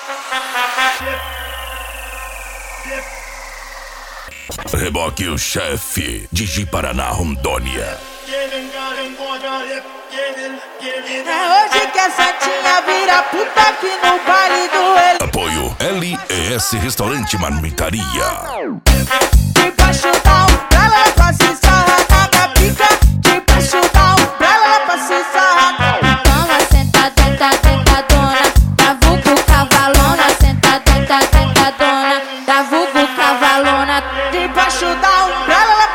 Reboque o chefe, Digi Paraná, Rondônia. É hoje que a Santinha vira puta aqui no baile do L. Apoio LES Restaurante Marmitaria. Debaixo da umbrella, ela pra se sarrar na pica. Debaixo da umbrella, ela pra se sarrar. Toma, senta, tenta, tentadona, da vulgo cavalona, senta, tenta, tentadona, da vulgo cavalona. Debaixo da umbrella, ela...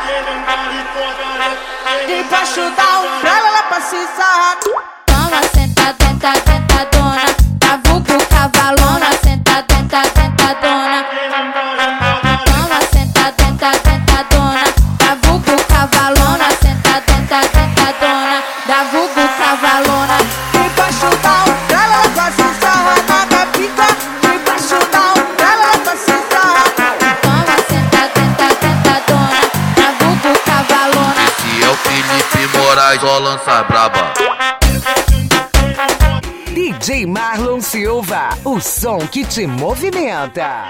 Debaixo da umbrella, ela pra se sarrar. Toma, senta, tenta, tentadona, da vulgo cavalona, senta, tenta, tentadona. Toma, senta, tenta, tentadona, da vulgo cavalona, senta, tenta, tentadona, da vulgo cavalona. Debaixo da umbrella, ela pra se sarrar na pica. Debaixo da umbrella, ela pra se sarrar. Toma, senta, tenta, tentadona, da vulgo cavalona. Esse é o Felipe Moraes, só lança braba. DJ Marlon Silva, o som que te movimenta.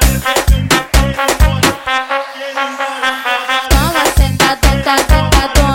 Toma, senta, tenta, tentadona.